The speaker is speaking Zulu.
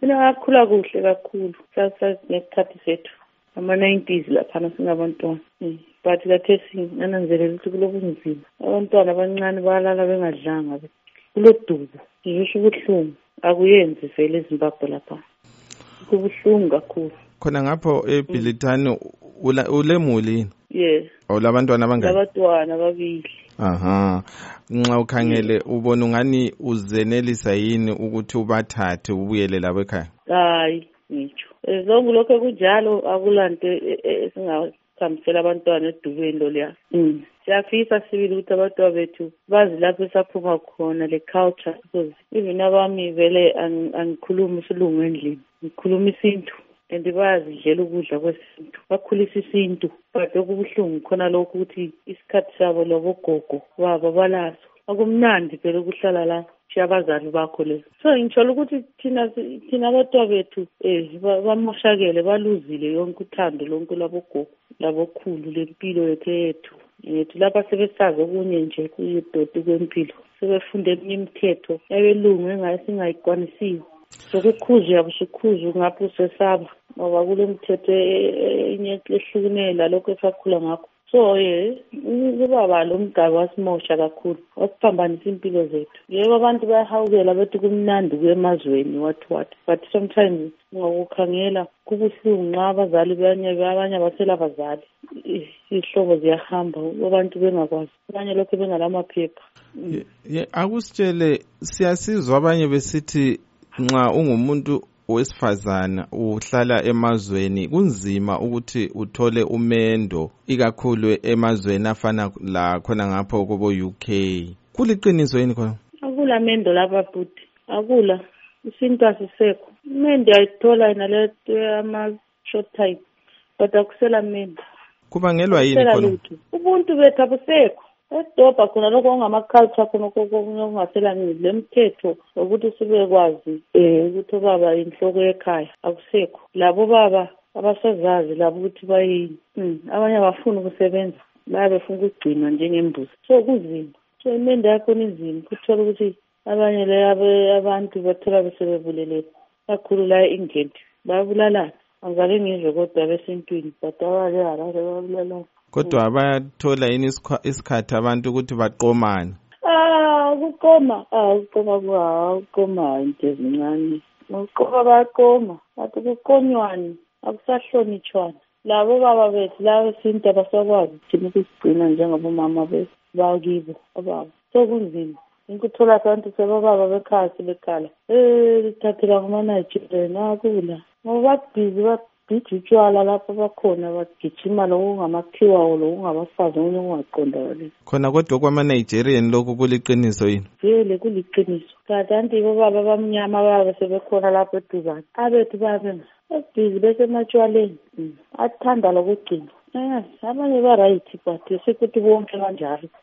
Thina akhula kuhle kakhulu nesikhathi sethu ama-90s laphana singabantwana. But khathesi nananzelela ukuthi kulobunzima. Abantwana abancane balala bengadlanga kulodubo. Ngisho ubuhlungu akuyenzi vele eZimbabwe lapha. Kubuhlungu kakhulu. Khona ngapho eBhilitani ulemuli? Yes. Olabantwana abangaki? Abantwana babili. Aha. Nxa ukhangele ubona ungani uzenelisa yini ukuthi ubathathe ubuyele labo ekhaya? Hayi ngitsho. Zonke lokho kunjalo akulanto esingakhambisela abantwana edubeni loliya. Siyafisa sibili ukuthi abantwana bethu bazi lapho esaphuma khona le culture because even abami vele angikhulumi isilungu endlini. Ngikhuluma isintu. And bayazidlela ukudla kwesintu bakhulisa isintu but okubuhlungu khona lokho ukuthi isikhathi sabo labogogo baba balaso akumnandi phela ukuhlala la abazali bakho lezo. So ngithola ukuthi thina abantwana bethu bamoshakele baluzile yonke uthando lonke labogogo labokhulu lempilo yethu lapha sebesazi okunye nje kuyidoti kwempilo sebefunda eminye imithetho yabelungu engayikwanisiyo. Sokukhuzu yabusukhuzu ngapho usesaba ngoba kule mithetho enye ehlukenela lokho esakhula ngakho. So ubaba lo mgaba wasimosha kakhulu wasiphambanisa impilo zethu. Yebo abantu bayahawukela bethi kumnandi kuye emazweni what but sometimes ngokukhangela kubuhlungu nxa abazali abanye abasela abazali ihlobo ziyahamba abantu bengakwazi abanye lokho bengalamaphepha. Akusitshele siyasizwa abanye besithi nxa ungumuntu wesifazana uhlala emazweni kunzima ukuthi uthole umendo ikakhulu emazweni afana la khona ngapho kubo UK. Kuliqiniso yini khona? Akula mendo lapha futhi. Akula. Isinto asisekho. Imendo ayithola nale ama short time. But akusela mendo. Kubangelwa yini khona? Ubuntu bethu abusekho. Edobha khona lokho ongama-culture khona okungasela le mithetho ukuthi sibekwazi ukuthi obaba inhloko yekhaya akusekho. Labo baba abasazazi labo ukuthi bayini. Abanye abafuna ukusebenza bayabe befuna ukugcinwa njengembuzi. So kunzima. So imende yakho inzima kuthola ukuthi abanye abantu bathola besebebulele kakhulu la e-England bayabulalana. Angizake ngizwe kodwa besintwini but abanye bayabulalana. Kodwa bayathola yini isikhathi abantu ukuthi baqomane? Ukukoma into ezincane. Ukuqoma bayaqoma, bathi kuqonywani, akusahlonitshwana. Labo baba bethu labo sinto abasakwazi thina ukusigcina njengabomama bethu bakibo ababa. So kunzima. Inkuthola abantu sebababa bekhaya sebekhala. Lithathela ngama-Nigeria akula. Ngoba bibhithi utshwala lapho bakhona bagijima lokungamakhiwa lokungabafazi okungaqondakali. Khona kodwa kwama-Nigerian lokhu kuliqiniso yini? Vele kuliqiniso. Kanti bobaba abamnyama baba sebekhona lapho eduzane. Abethu babe ebhizi besematshwaleni. Athanda lokugcina. Abanye ba-right but sekuthi bonke kanjalo.